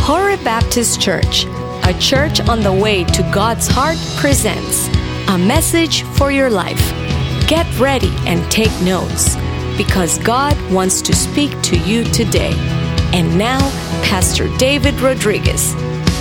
Horeb Baptist Church, a church on the way to God's heart, presents a message for your life. Get ready and take notes, because God wants to speak to you today. And now, Pastor David Rodriguez.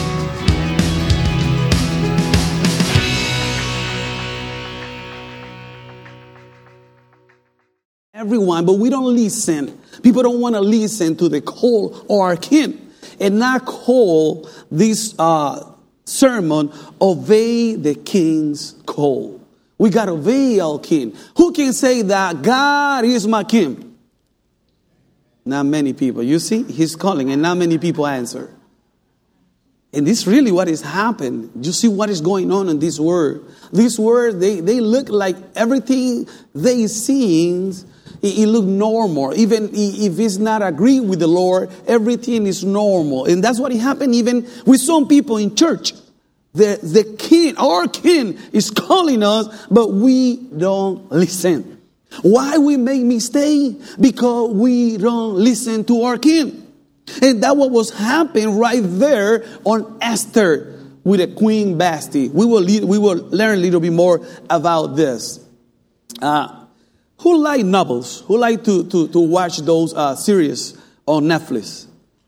Everyone, but we don't listen. People don't want to listen to the call or our king, and not call this sermon "Obey the King's Call." We got to obey our king. Who can say that God is my king? Not many people. You see, he's calling, and not many people answer. And this is really what has happened. You see what is going on in this world. This world, they look like everything they see. It look normal. Even if it's not agree with the Lord, everything is normal. And that's what happened even with some people in church. The king, our king, is calling us, but we don't listen. Why we make mistake? Because we don't listen to our king. And that what was happening right there on Esther with the Queen Vashti. We will learn a little bit more about this. Who like novels? Who like to watch those series on Netflix?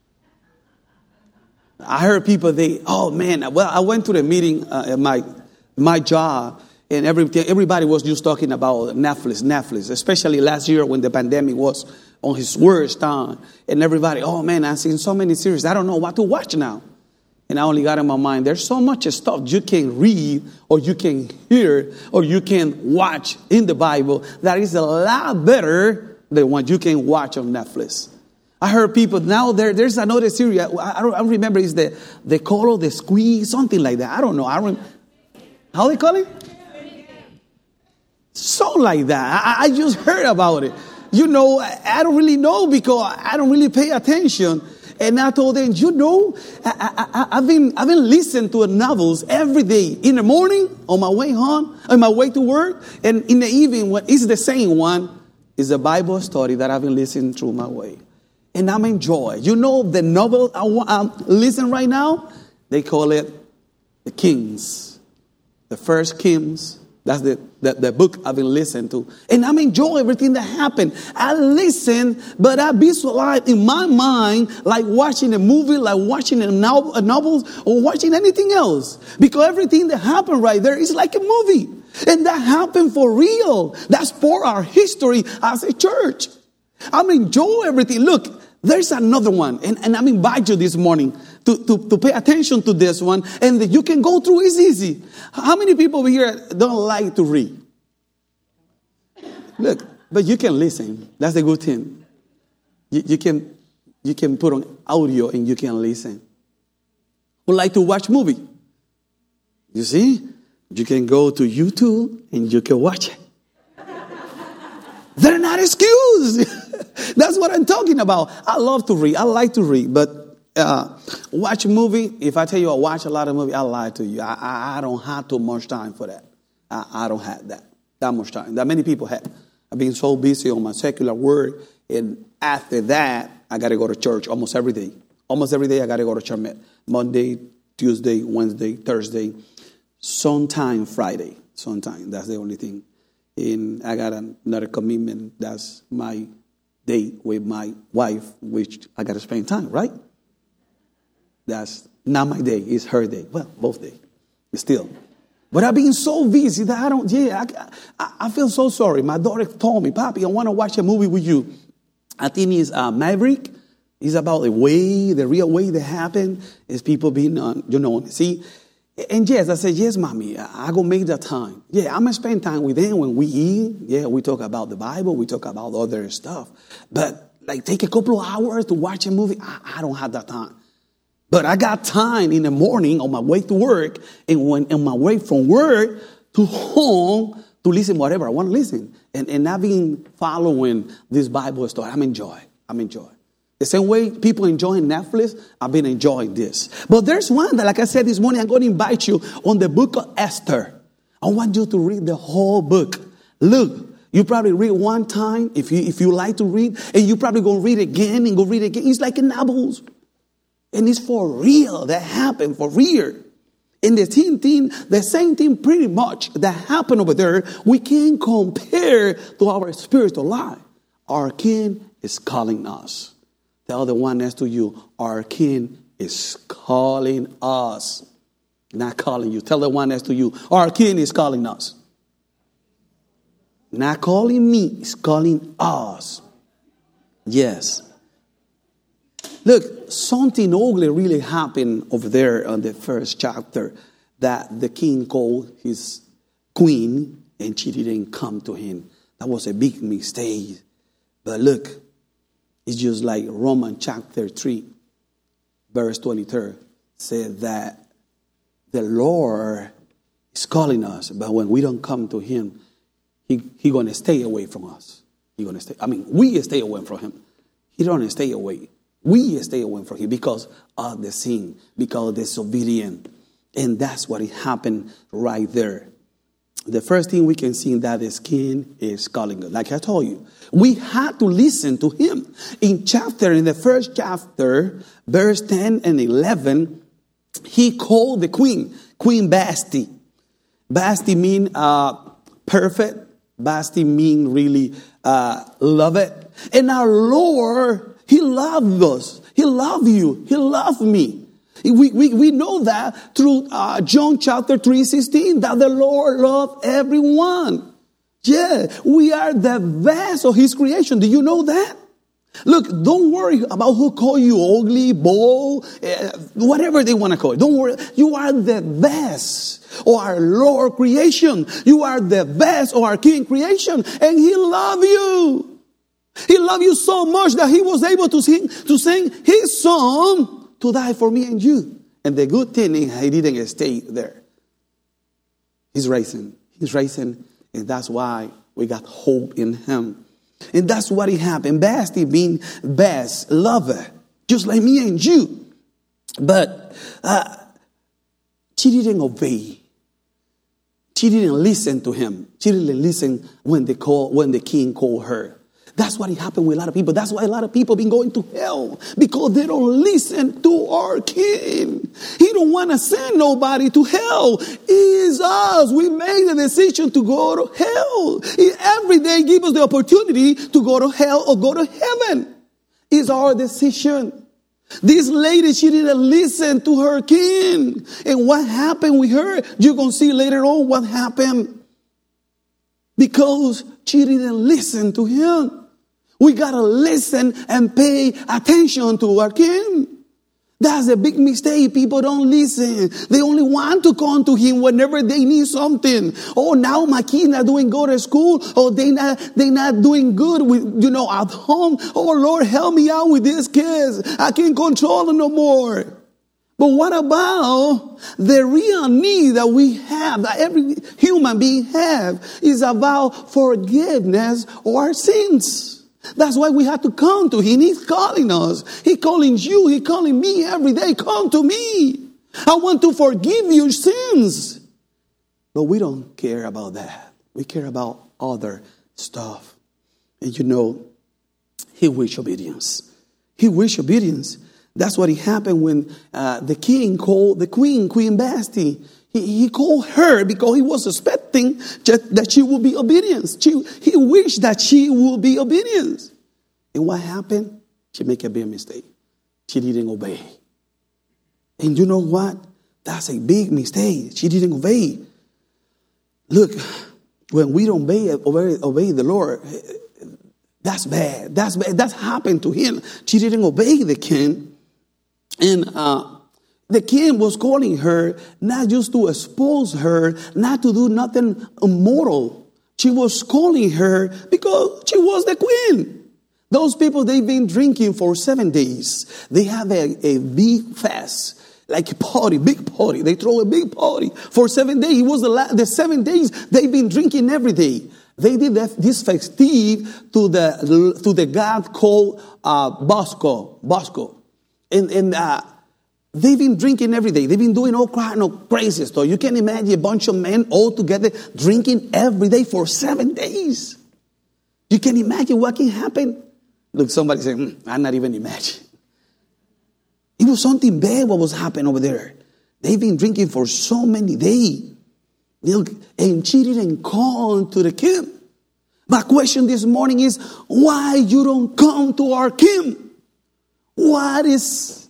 I heard people, I went to the meeting at my job, and everybody was just talking about Netflix, especially last year when the pandemic was on his worst time. And everybody, I've seen so many series. I don't know what to watch now. And I only got in my mind, there's so much stuff you can read or you can hear or you can watch in the Bible that is a lot better than what you can watch on Netflix. I heard people now there's another series. I don't remember. It's the Call of the Squeeze, something like that. I don't know. How they call it? Something like that. I just heard about it. You know, I don't really know because I don't really pay attention. And I told them, I've been listening to novels every day. In the morning, on my way home, on my way to work, and in the evening, when it's the same one, is a Bible story that I've been listening through my way. And I'm enjoying. You know the novel I'm listening right now? They call it The Kings. The First Kings. That's the book I've been listening to. And I'm enjoying everything that happened. I listen, but I visualize in my mind like watching a movie, like watching a novel, or watching anything else. Because everything that happened right there is like a movie. And that happened for real. That's for our history as a church. I'm enjoying everything. Look, there's another one. And I'm inviting you this morning to pay attention to this one. And you can go through. It's easy. How many people over here don't like to read? Look, but you can listen. That's a good thing. You can put on audio and you can listen. Who like to watch movie? You see? You can go to YouTube and you can watch it. They're not excused. That's what I'm talking about. I love to read. I like to read. But watch a movie. If I tell you I watch a lot of movies, I lie to you. I don't have too much time for that. I don't have that much time. That many people have. I've been so busy on my secular work. And after that, I got to go to church almost every day. Almost every day I got to go to church. Monday, Tuesday, Wednesday, Thursday. Sometime Friday. Sometime. That's the only thing. And I got another commitment. That's my date with my wife, which I got to spend time, right? That's not my day. It's her day. Well, both days. Still. But I've been so busy that I feel so sorry. My daughter told me, Papi, I want to watch a movie with you. I think it's Maverick. It's about the real way that happened. Is people being, see. And yes, I said, yes, Mommy, I go make that time. Yeah, I'm going to spend time with them when we eat. Yeah, we talk about the Bible. We talk about other stuff. But take a couple of hours to watch a movie. I don't have that time. But I got time in the morning on my way to work and when on my way from work to home to listen whatever I want to listen. And I've been following this Bible story. I'm enjoying. The same way people enjoying Netflix, I've been enjoying this. But there's one that, like I said this morning, I'm going to invite you on the book of Esther. I want you to read the whole book. Look, you probably read one time if you like to read, and you probably go read again and go read again. It's like a novel. And it's for real. That happened for real. And the same thing pretty much that happened over there, we can compare to our spiritual life. Our King is calling us. Tell the one next to you, our King is calling us. Not calling you. Tell the one next to you, our King is calling us. Not calling me, it's calling us. Yes. Look, something ugly really happened over there on the first chapter, that the king called his queen and she didn't come to him. That was a big mistake. But look, it's just like Romans chapter 3, verse 23 said that the Lord is calling us, but when we don't come to him, He's going to stay away from us. We stay away from him. He don't stay away. We stay away from him because of the sin, because of disobedience. And that's what happened right there. The first thing we can see in that is King is calling us. Like I told you, we had to listen to him. In the first chapter, verse 10 and 11, he called the queen, Queen Vashti. Vashti means perfect. Vashti mean really love it. And our Lord, he loved us. He loved you. He loved me. We know that through John chapter 3:16, that the Lord loved everyone. Yeah, we are the best of his creation. Do you know that? Look, don't worry about who call you ugly, bold, whatever they want to call you. Don't worry. You are the best of our Lord creation. You are the best of our King creation. And he loved you. He loved you so much that he was able to sing his song to die for me and you. And the good thing is he didn't stay there. He's rising. He's rising. And that's why we got hope in him. And that's what happened. Vashti being best lover, just like me and you. But she didn't obey. She didn't listen to him. She didn't listen when the king called her. That's what happened with a lot of people. That's why a lot of people been going to hell, because they don't listen to our King. He don't want to send nobody to hell. It is us. We made the decision to go to hell. He every day give us the opportunity to go to hell or go to heaven. It's our decision. This lady, she didn't listen to her King. And what happened with her, you're going to see later on what happened. Because she didn't listen to him. We got to listen and pay attention to our King. That's a big mistake. People don't listen. They only want to come to him whenever they need something. Oh, now my kids not doing good at school. Oh, they not doing good with, at home. Oh, Lord, help me out with these kids. I can't control them no more. But what about the real need that we have, that every human being have, is about forgiveness of our sins. That's why we have to come to him. He's calling us. He's calling you. He's calling me every day. Come to me. I want to forgive your sins. But we don't care about that. We care about other stuff. And he wished obedience. He wished obedience. That's what happened when the king called the queen, Queen Vashti. He called her because he was expecting that she would be obedient. He wished that she would be obedient. And what happened? She made a big mistake. She didn't obey. And you know what? That's a big mistake. She didn't obey. Look, when we don't obey the Lord, that's bad. That's bad. That's happened to him. She didn't obey the king. And the king was calling her not just to expose her, not to do nothing immoral. She was calling her because she was the queen. Those people, they've been drinking for 7 days. They have a big fast, like a party, big party. They throw a big party for 7 days. It was the 7 days they've been drinking every day. They did this festive to the god called Bosco. And they've been drinking every day. They've been doing all kind of crazy stuff. You can imagine a bunch of men all together drinking every day for 7 days. You can imagine what can happen. Look, somebody say, I'm not even imagining. It was something bad what was happening over there. They've been drinking for so many days. And cheating and calling to the king. My question this morning is, why you don't come to our king? What is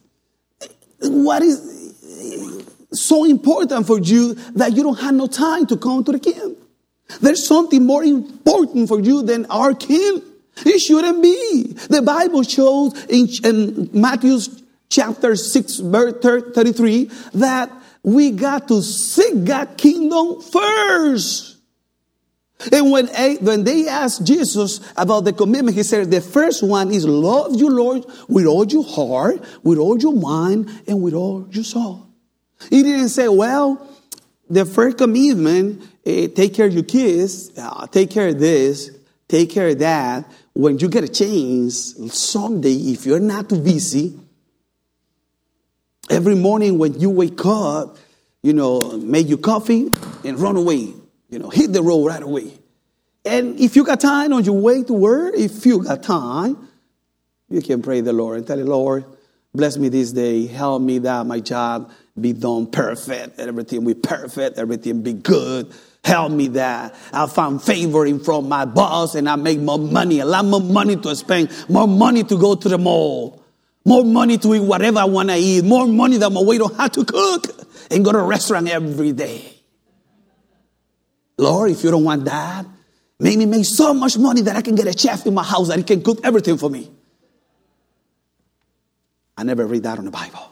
so important for you that you don't have no time to come to the king? There's something more important for you than our king. It shouldn't be. The Bible shows in Matthew chapter 6, verse 33, that we got to seek God's kingdom first. And when they asked Jesus about the commitment, he said, the first one is love you, Lord, with all your heart, with all your mind, and with all your soul. He didn't say, well, the first commitment, take care of your kids, take care of this, take care of that. When you get a chance, someday, if you're not too busy, every morning when you wake up, make your coffee and run away. Hit the road right away. And if you got time on your way to work, if you got time, you can pray the Lord and tell the Lord, bless me this day. Help me that my job be done perfect. Everything be perfect. Everything be good. Help me that I found favor in front of my boss and I make more money, a lot more money to spend, more money to go to the mall, more money to eat whatever I want to eat, more money that my wife don't have to cook and go to a restaurant every day. Lord, if you don't want that, make me make so much money that I can get a chef in my house that he can cook everything for me. I never read that in the Bible.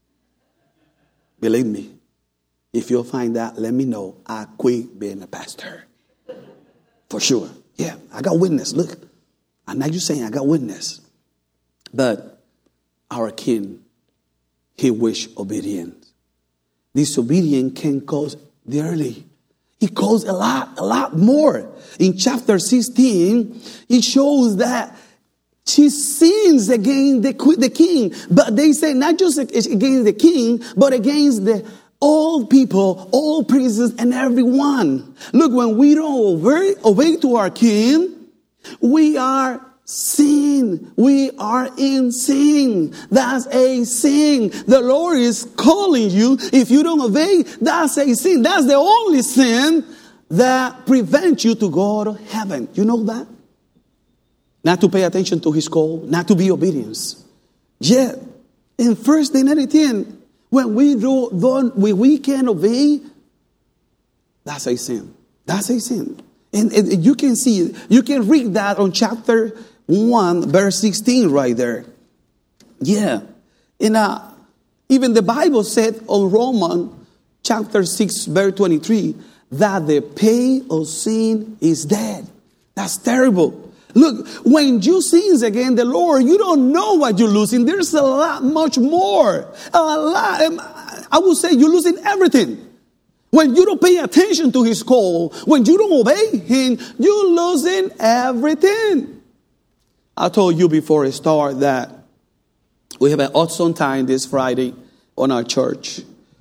Believe me, if you'll find that, let me know. I quit being a pastor. For sure. Yeah, I got witness. Look, I'm not just saying I got witness. But our king, he wish obedience. Disobedience can cause dearly. It caused a lot more. In chapter 16, it shows that she sins against the king. But they say not just against the king, but against all people, all priests, and everyone. Look, when we don't obey to our king, we are sin. We are in sin. That's a sin. The Lord is calling you. If you don't obey, that's a sin. That's the only sin that prevents you to go to heaven. You know that? Not to pay attention to his call, not to be obedient. Yet, in 1 Timothy 10, when we can't obey, that's a sin. That's a sin. And you can see, you can read that on chapter 1, verse 16 right there. Yeah. And even the Bible said on Romans chapter 6, verse 23, that the pay of sin is death. That's terrible. Look, when you sin against the Lord, you don't know what you're losing. There's a lot, much more. A lot. I would say you're losing everything. When you don't pay attention to his call, when you don't obey him, you're losing everything. I told you before I start that we have an awesome time this Friday on our church.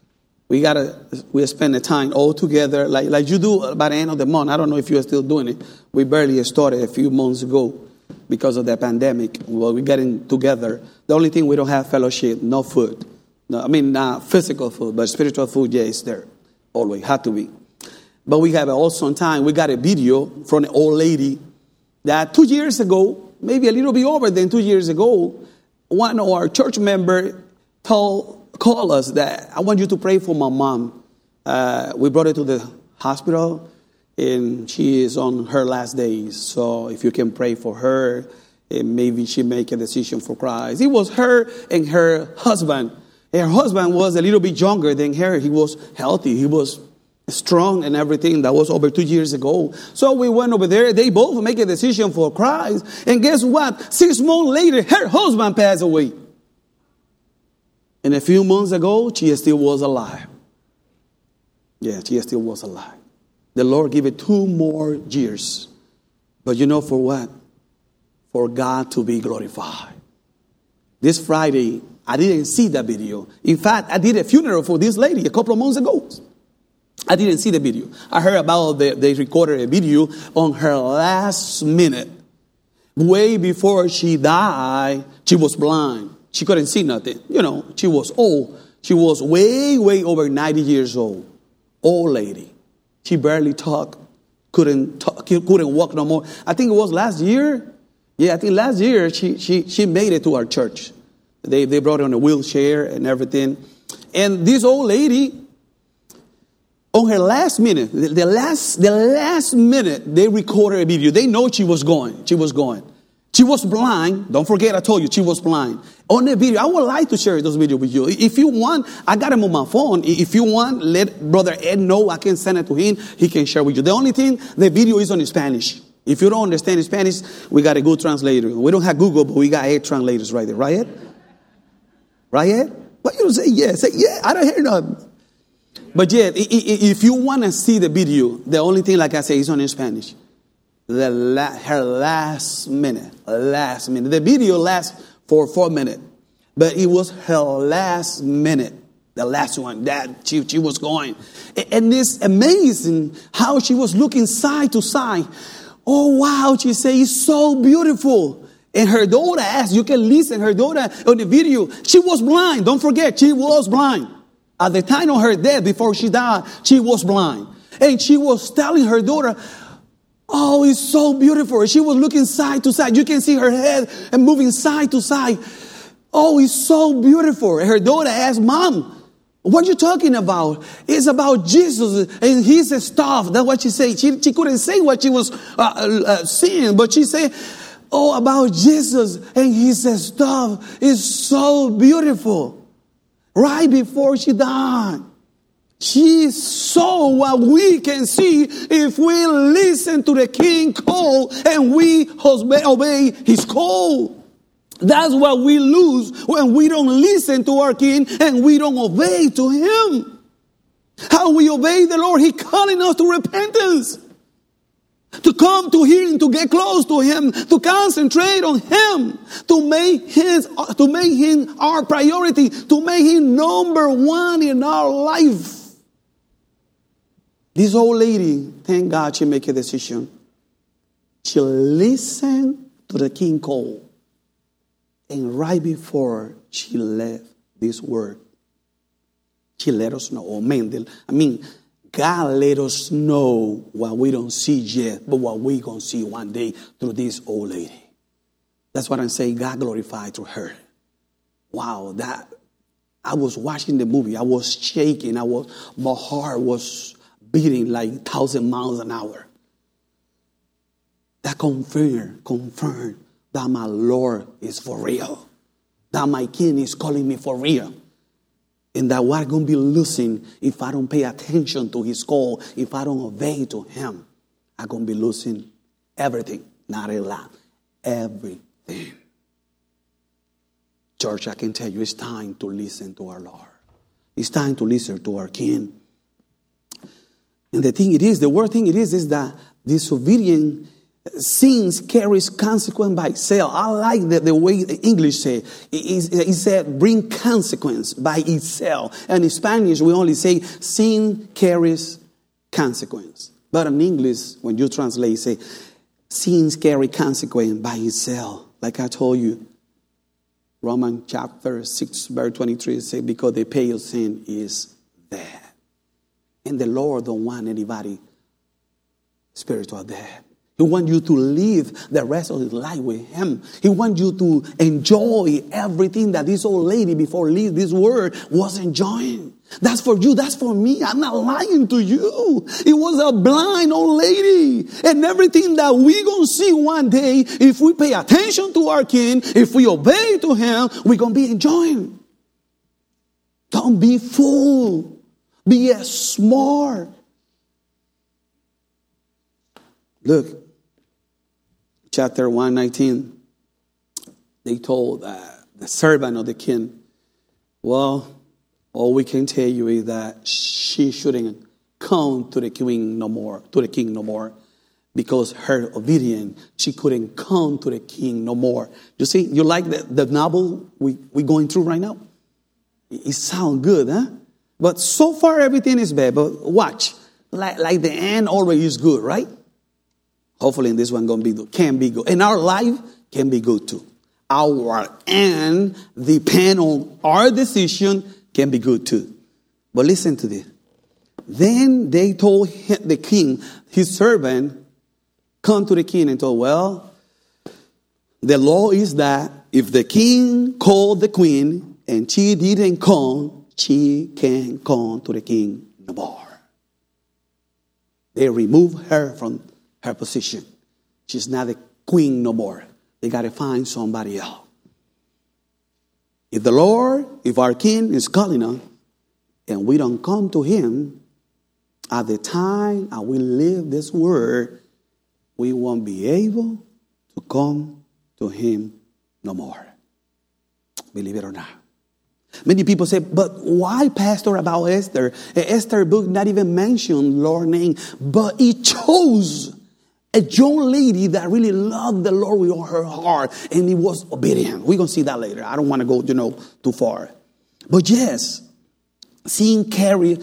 We spend the time all together like you do by the end of the month. I don't know if you are still doing it. We barely started a few months ago because of the pandemic. Well, we're getting together. The only thing we don't have fellowship, no food. No, not physical food, but spiritual food, yeah, it's there. Always, had to be. But we have an awesome time. We got a video from an old lady that 2 years ago, maybe a little bit over than 2 years ago, one of our church members called us that I want you to pray for my mom. We brought her to the hospital, and she is on her last days. So if you can pray for her, and maybe she make a decision for Christ. It was her and her husband. Her husband was a little bit younger than her. He was healthy. He was strong and everything. That was over 2 years ago. So we went over there. They both make a decision for Christ. And guess what? 6 months later, her husband passed away. And a few months ago, she still was alive. Yeah, she still was alive. The Lord gave it 2 more years. But you know for what? For God to be glorified. This Friday, I didn't see that video. In fact, I did a funeral for this lady a couple of months ago. I didn't see the video. I heard about they recorded a video on her last minute. Way before she died, she was blind. She couldn't see nothing. She was old. She was way, way over 90 years old. Old lady. She barely talked. Couldn't walk no more. I think it was last year. Yeah, I think last year she made it to our church. They brought her in a wheelchair and everything. And this old lady, on her last minute, the last minute, they recorded a video. They know she was going. She was going. She was blind. Don't forget, I told you, she was blind. On the video, I would like to share those videos with you. If you want, I got them on my phone. If you want, let Brother Ed know. I can send it to him. He can share with you. The only thing, the video is on Spanish. If you don't understand Spanish, we got a good translator. We don't have Google, but we got 8 translators right there. Right, Ed? Right, Ed? Why you don't say yes? Say yeah. I don't hear nothing. But yeah, if you want to see the video, the only thing, like I say, is on Spanish. Her last minute. The video lasts for 4 minutes. But it was her last minute. The last one that she was going. And it's amazing how she was looking side to side. Oh, wow, she said, it's so beautiful. And her daughter asked, you can listen, her daughter on the video, she was blind. Don't forget, she was blind. At the time of her death, before she died, she was blind. And she was telling her daughter, oh, it's so beautiful. And she was looking side to side. You can see her head and moving side to side. Oh, it's so beautiful. And her daughter asked, Mom, what are you talking about? It's about Jesus and his stuff. That's what she said. She couldn't say what she was seeing, but she said, oh, about Jesus and his stuff is so beautiful. Right before she died, she saw what we can see if we listen to the King's call and we obey his call. That's what we lose when we don't listen to our King and we don't obey to him. How we obey the Lord? He's calling us to repentance. To come to him, to get close to him, to concentrate on him, to make him our priority, to make him number one in our life. This old lady, thank God she made a decision. She listened to the King call. And right before she left this word, she let us know. God let us know what we don't see yet, but what we're going to see one day through this old lady. That's what I'm saying. God glorified through her. Wow, I was watching the movie. I was shaking. My heart was beating like 1,000 miles an hour. That confirmed that my Lord is for real. That my King is calling me for real. And that we're going to be losing if I don't pay attention to his call, if I don't obey to him. I'm going to be losing everything. Not a lot. Everything. Church, I can tell you it's time to listen to our Lord. It's time to listen to our King. And the word thing it is that disobedient sins carries consequence by itself. I like the way the English say. It said bring consequence by itself. And in Spanish we only say sin carries consequence. But in English, when you translate, say sins carry consequence by itself. Like I told you, Romans chapter 6, verse 23 say because the pay of sin is death. And the Lord don't want anybody spiritual death. He wants you to live the rest of his life with him. He wants you to enjoy everything that this old lady before leaving this world was enjoying. That's for you. That's for me. I'm not lying to you. It was a blind old lady. And everything that we're going to see one day, if we pay attention to our King, if we obey to him, we're going to be enjoying. Don't be fool. Be smart. Look, chapter 119, they told the servant of the king, well, all we can tell you is that she shouldn't come to the king no more, because her obedience, she couldn't come to the king no more. You see, you like the novel we're going through right now? It sounds good, huh? But so far everything is bad. But watch, like the end always is good, right? Hopefully in this one can be good. And our life can be good too. our end depend on our decision can be good too. But listen to this. Then they told the king, his servant, come to the king and told, well, the law is that if the king called the queen and she didn't come, she can't come to the king no more. They removed her from her position. She's not the queen no more. They got to find somebody else. If the Lord, if our king is calling us and we don't come to him, at the time I will leave this world, we won't be able to come to him no more. Believe it or not. Many people say, but why, Pastor, about Esther? Esther book not even mention Lord's name, but it chose a young lady that really loved the Lord with all her heart, and he was obedient. We're going to see that later. I don't want to go, too far. But yes, seeing carry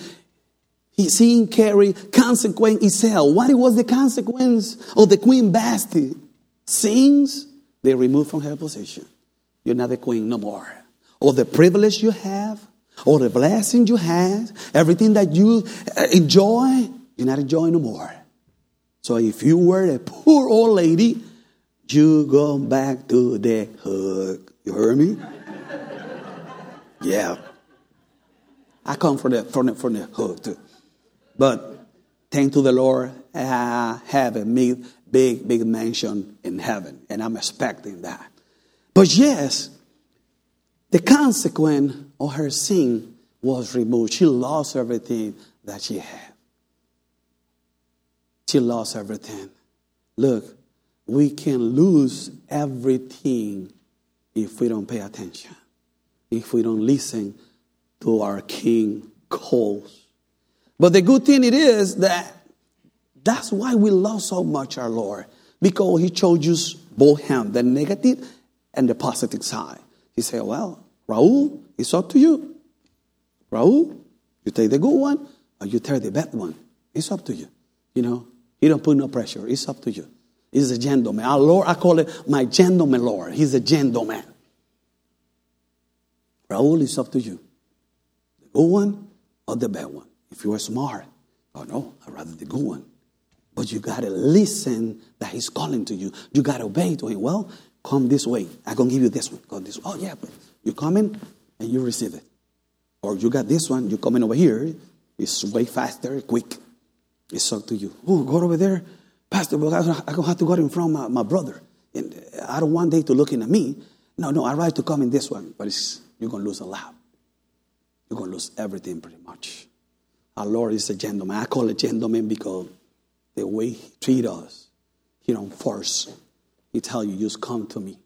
consequence itself. What was the consequence of the Queen Vashti? Sins, they removed from her position. You're not the queen no more. Or the privilege you have, or the blessing you have, everything that you enjoy, you're not enjoying no more. So if you were a poor old lady, you go back to the hood. You heard me? Yeah. I come from the hood too. But thank to the Lord, I have a big mansion in heaven. And I'm expecting that. But yes, the consequence of her sin was removed. She lost everything that she had. She lost everything. Look, we can lose everything if we don't pay attention. If we don't listen to our King calls. But the good thing it is that's why we love so much our Lord. Because he chose us both him, the negative and the positive side. He said, well, Raul, it's up to you. Raul, you take the good one or you take the bad one. It's up to you. He don't put no pressure. It's up to you. He's a gentleman. Our Lord, I call it my gentleman Lord. He's a gentleman. Raul, it's up to you. The good one or the bad one. If you are smart, oh no, I'd rather the good one. But you got to listen that he's calling to you. You got to obey to him. Well, come this way. I'm going to give you this one. Go this way. Oh yeah, but you come in and you receive it. Or you got this one, you coming over here. It's way faster, quick. It's up to you. Oh, go over there. Pastor, but I'm going to have to go in front of my brother. And I don't want they to look at me. No, I'd rather to come in this one. But you're going to lose a lot. You're going to lose everything pretty much. Our Lord is a gentleman. I call it gentleman because the way he treats us, he don't force. He tell you, just come to me.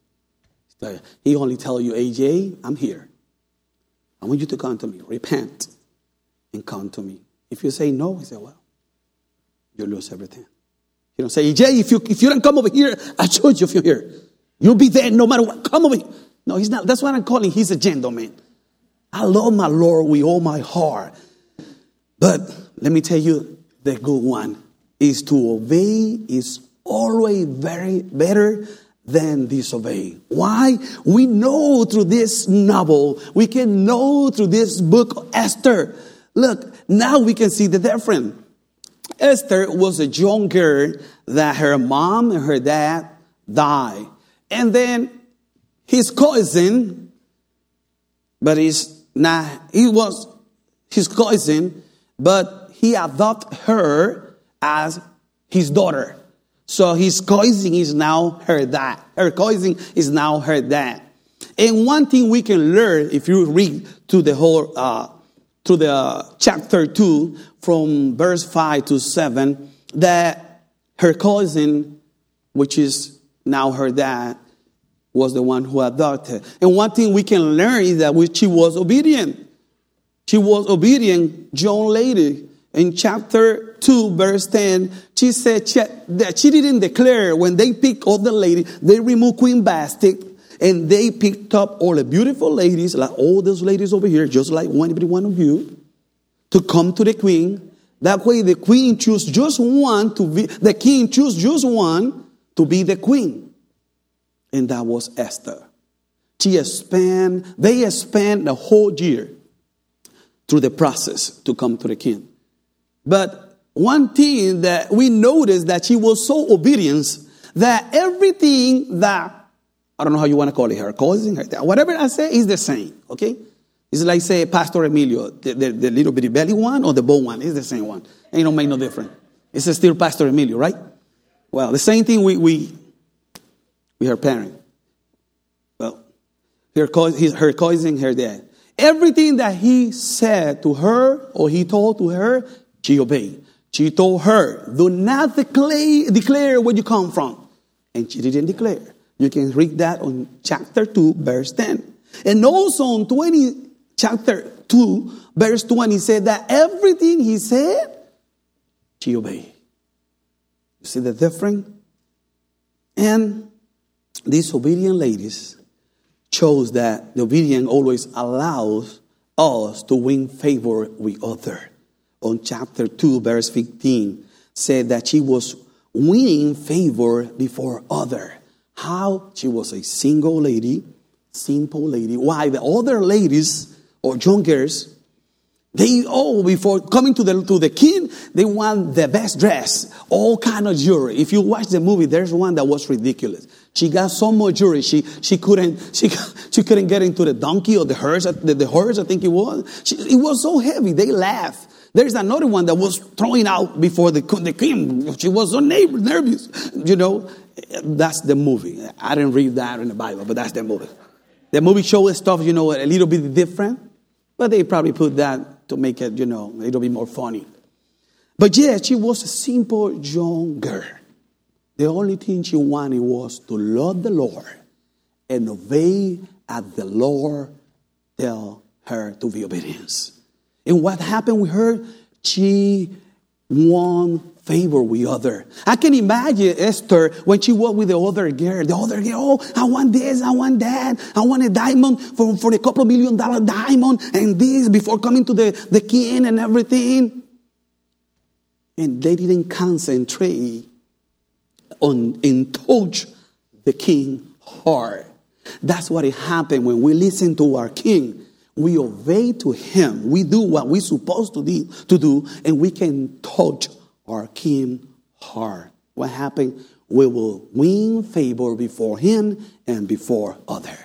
He only tell you, AJ, I'm here. I want you to come to me. Repent and come to me. If you say no, he say, well, you lose everything. You don't say, AJ, if you don't come over here, I told you if you're here. You'll be there no matter what. Come over here. No, he's not. That's what I'm calling. He's a gentleman. I love my Lord with all my heart. But let me tell you, the good one is to obey is always very better than disobey. Why? We know through this novel, we can know through this book of Esther. Look, now we can see the difference. Esther was a young girl that her mom and her dad died. And then his cousin, but he was his cousin, but he adopted her as his daughter. So his cousin is now her dad. Her cousin is now her dad. And one thing we can learn if you read to the whole, to the chapter 2 from verse 5 to 7, that her cousin, which is now her dad, was the one who adopted. And one thing we can learn is that she was obedient. She was obedient, young lady. In chapter 2, verse 10, she said that she didn't declare when they picked up the lady, they removed Queen Vashti, and they picked up all the beautiful ladies, like all those ladies over here, just like every one of you, to come to the queen. That way the queen chose just one to be, the king chose just one to be the queen. And that was Esther. they spent the whole year through the process to come to the king. But one thing that we noticed, that she was so obedient that everything that, I don't know how you want to call it, her cousin, whatever I say is the same, okay? It's like, say, Pastor Emilio, the little bitty belly one or the bow one, it's the same one. Ain't no make no difference. It's still Pastor Emilio, right? Well, the same thing with her parent. Well, her cousin, her dad. Everything that he said to her or he told to her, she obeyed. She told her, do not declare where you come from. And she didn't declare. You can read that on chapter 2, verse 10. And also on chapter 2, verse 20, said that everything he said, she obeyed. You see the difference? And these obedient ladies shows that the obedience always allows us to win favor with others. On chapter 2, verse 15, said that she was winning favor before others. How? She was a single lady, simple lady. Why? The other ladies or young girls, they all, before coming to the king, they want the best dress, all kind of jewelry. If you watch the movie, there's one that was ridiculous. She got so much jewelry, she couldn't get into the donkey or the horse, the horse, I think it was. It was so heavy, they laughed. There's another one that was throwing out before the king. She was so nervous, you know. That's the movie. I didn't read that in the Bible, but that's the movie. The movie shows stuff, you know, a little bit different, but they probably put that to make it, you know, a little bit more funny. But yeah, she was a simple young girl. The only thing she wanted was to love the Lord and obey as the Lord tell her to be obedient. And what happened with her? She won favor with others. I can imagine Esther when she walked with the other girl. The other girl, oh, I want this, I want that. I want a diamond for a couple of $1 million diamond and this before coming to the king and everything. And they didn't concentrate in touch the king's heart. That's what happened when we listen to our king. We obey to him. We do what we're supposed to do, and we can touch our king's heart. What happened? We will win favor before him and before others.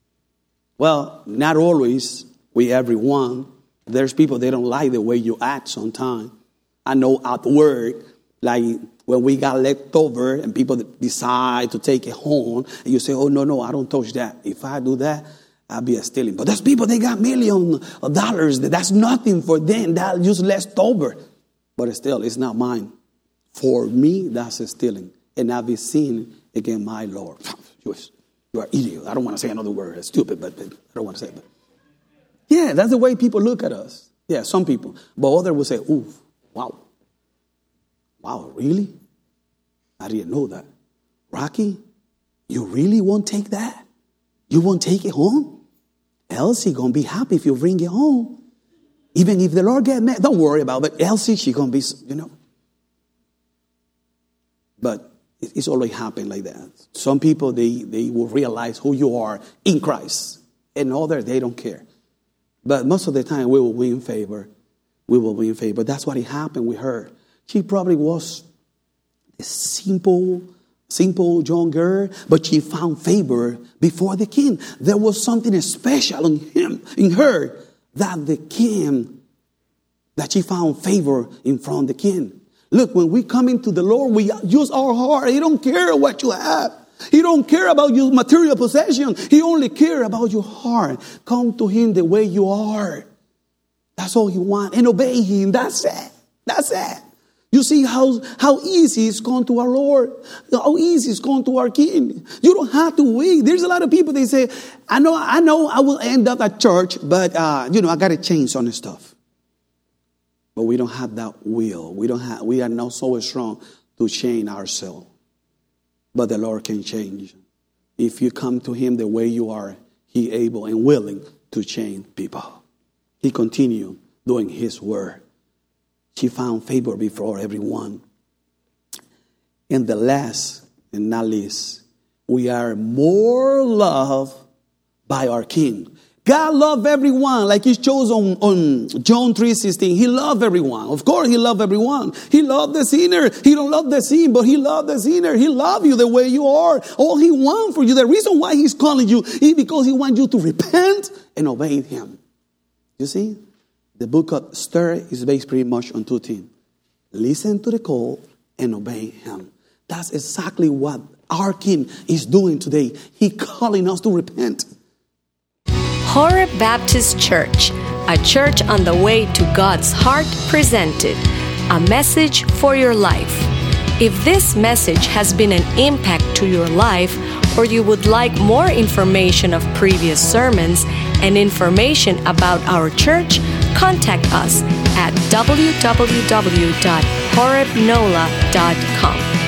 Well, not always with everyone. There's people, they don't like the way you act sometimes. I know at work, like when we got leftover and people decide to take it home, and you say, oh, no, I don't touch that. If I do that, I'll be stealing. But there's people, they got millions of dollars. That's nothing for them. That's just leftover. But still, it's not mine. For me, that's stealing. And I'll be seen against my Lord. You are idiot. I don't want to say another word. It's stupid, but I don't want to say it. But yeah, that's the way people look at us. Yeah, some people. But others will say, ooh, wow. Wow, really? I didn't know that. Rocky, you really won't take that? You won't take it home? Elsie going to be happy if you bring it home. Even if the Lord get mad, don't worry about it. But Elsie, she going to be, you know. But it's always happened like that. Some people, they will realize who you are in Christ. And others, they don't care. But most of the time, we will win favor. We will win favor. That's what happened with her. She probably was a simple young girl, but she found favor before the king. There was something special in her, that she found favor in front of the king. Look, when we come into the Lord, we use our heart. He don't care what you have. He don't care about your material possession. He only cares about your heart. Come to him the way you are. That's all he wants. And obey him. That's it. That's it. You see how easy it's gone to our Lord. How easy it's gone to our King. You don't have to wait. There's a lot of people, they say, I know I will end up at church, but, I got to change some stuff. But we don't have that will. We are not so strong to change ourselves. But the Lord can change. If you come to him the way you are, he able and willing to change people. He continued doing his word. She found favor before everyone. And the last and not least, we are more loved by our King. God loved everyone like he shows on John 3:16. He loved everyone. Of course, he loved everyone. He loved the sinner. He don't love the sin, but he loved the sinner. He loved you the way you are. All he wants for you, the reason why he's calling you is because he wants you to repent and obey him. You see, the book of Esther is based pretty much on two things. Listen to the call and obey him. That's exactly what our King is doing today. He's calling us to repent. Horeb Baptist Church, a church on the way to God's heart, presented a message for your life. If this message has been an impact to your life, or you would like more information of previous sermons and information about our church, contact us at www.horebnola.com.